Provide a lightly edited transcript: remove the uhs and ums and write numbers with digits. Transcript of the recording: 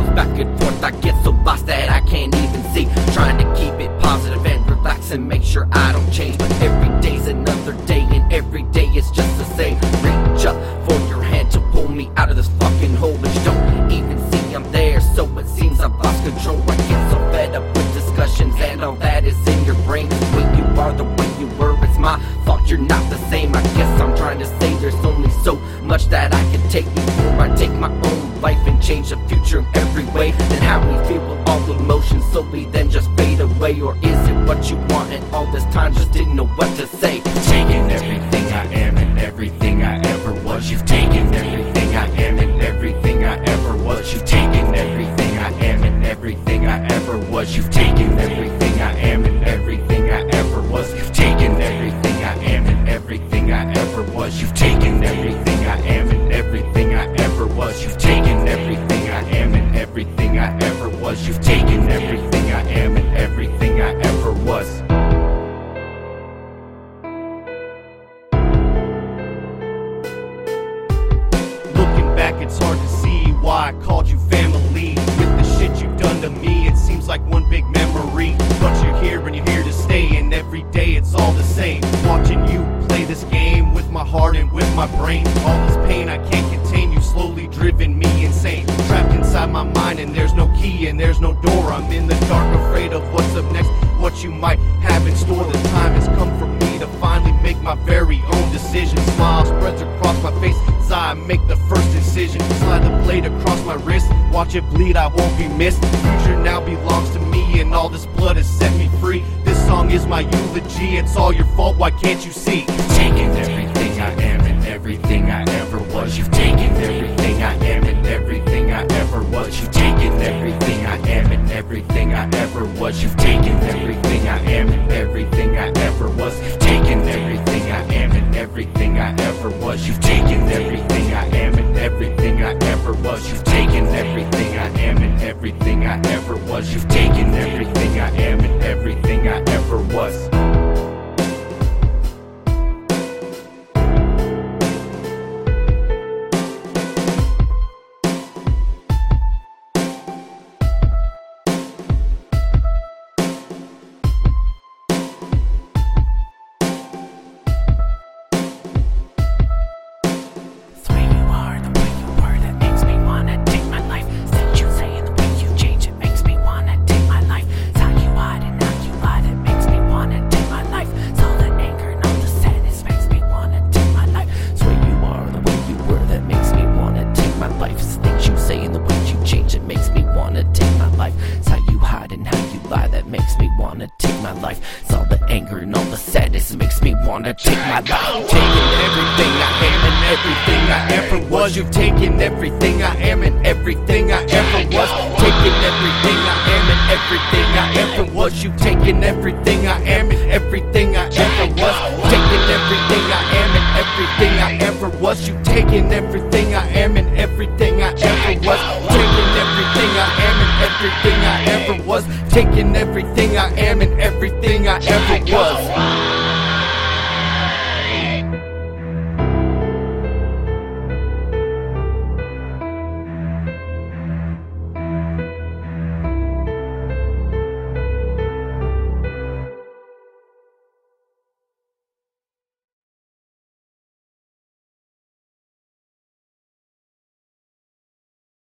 bounce back and forth. I get so lost that I can't even see. Trying to keep it positive and relax and make sure I don't change. But every day's another day and every day is just the same. Reach up for your hand to pull me out of this fucking hole, but you don't even see I'm there, so it seems I've lost control. I get so fed up with discussions and all that is in your brain. The way you are, the way you were, it's my fault you're not the same. I guess I'm trying to say there's only so much that I can take before I take my own life and change the future in every way. Then how we feel with all emotions slowly then just fade away. Or is it what you want and all this time just didn't know what to say? Taking everything I am and everything I ever was. You've taken everything I am and everything I ever was. You've taken everything I am and everything I ever was. You've taken everything I am and everything I ever was. You've taken everything I am and everything I ever was. You've taken everything I am and everything I ever was. You've taken everything I am and everything I ever was. You've taken everything I am and everything I ever was. Looking back, it's hard to see why I called you family. With the shit you've done to me, it seems like one big memory. But you're here and you're here to stay, and every day it's all the same. Watching you play this game with my heart and with my brain. All this pain I can't contain, you slowly driven me insane. Trapped inside my mind and there's no key and there's no door. I'm in the dark, afraid of what's up next, what you might have in store. The time has come for me to finally make my very own decision. Smile spreads across my face as I make the first incision. Slide the blade across my wrist, watch it bleed, I won't be missed. The future now belongs to me and all this blood has set me free. This song is my eulogy, it's all your fault, why can't you see? You've taken everything I am and everything I ever was. You've taken everything I am and everything I ever was. You've taken everything I am and everything I ever was. You've taken everything I am and everything I ever was. You've taken everything I am and everything I ever was. You've taken everything I am and everything I ever was. You've taken everything I am and everything I ever was. You've taken everything I am and everything I ever was. It's all the anger and all the sadness that makes me wanna take my life. Taking everything I am and everything I ever was. You've taken everything I am and everything I ever was. Taking everything I am and everything I ever was. You've taken everything I am and everything I ever was. Taking everything I am and everything I ever was. You've taken everything I am and everything I ever was. Taking everything I am and everything I ever was. Taking everything I am and everything I ever was.